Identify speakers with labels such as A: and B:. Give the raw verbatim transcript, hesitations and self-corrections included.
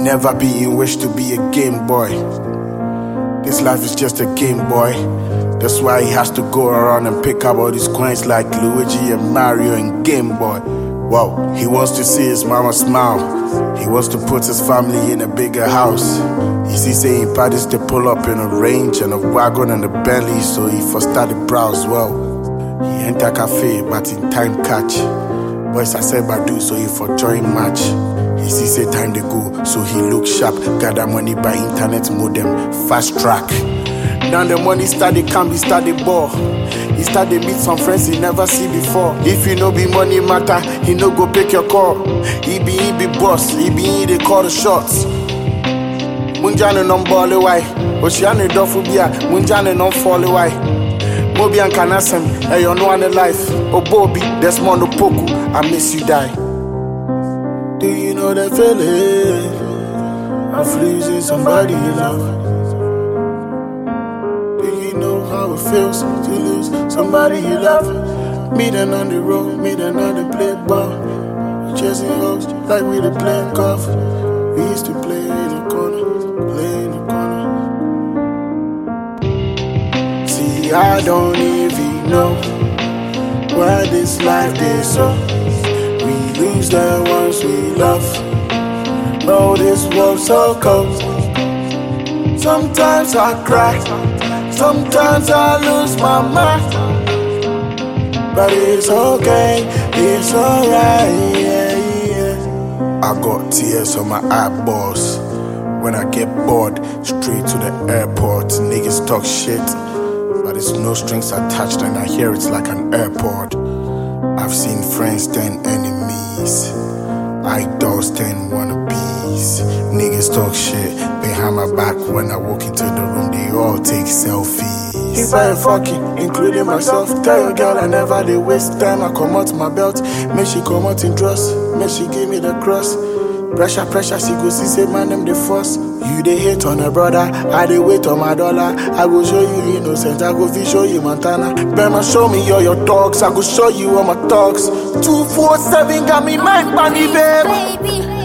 A: never be in wish to be a Game Boy. This life is just a Game Boy. That's why he has to go around and pick up all these coins like Luigi and Mario and Game Boy. Wow, he wants to see his mama smile. He wants to put his family in a bigger house. He sees saying parties to pull up in a range and a wagon and a Bentley, so he first started browse well. He enter cafe, but in time catch. Boys I said Badu, so he for join match. He see say time to go, so he look sharp. Gather money by internet modem, fast track. Now the money started come, he started ball. He started meet some friends he never see before. If you know be money matter, he no go pick your call. He be he be boss, he be he they call the shots. Munjane non ball away, Oceane dofubia, Munjane non fall away. Mobi and Kanasem, hey you know on life. Oh Bobby, there's more no poku, I miss you die. Do you know that feeling of losing somebody you love? How it feels to lose somebody you love. Meet them on the road, meet them on the play ball. Chasing hoes like we the playing golf. We used to play in the corner, play in the corner. See, I don't even know why this life is so. We lose the ones we love. Oh, this world's so cold. Sometimes I cry, sometimes I lose my mind, but it's okay, it's alright, yeah, yeah. I got tears on my eyeballs when I get bored, straight to the airport. Niggas talk shit, but it's no strings attached and I hear it's like an airport. I've seen friends turn enemies, idols turn wannabes. Niggas talk shit behind my back. When I walk into the room, they all take selfies. If I ain't fucking, including myself, tell your girl I never they waste time. I come out my belt, make she come out in dress, make she give me the cross. Pressure, pressure, she go see say man them the force. You they hate on a brother, I they wait on my dollar. I go show you innocent, I go fi show you Montana. Bema show me all your dogs, I go show you all my talks. Two four seven got me mind bunny babe.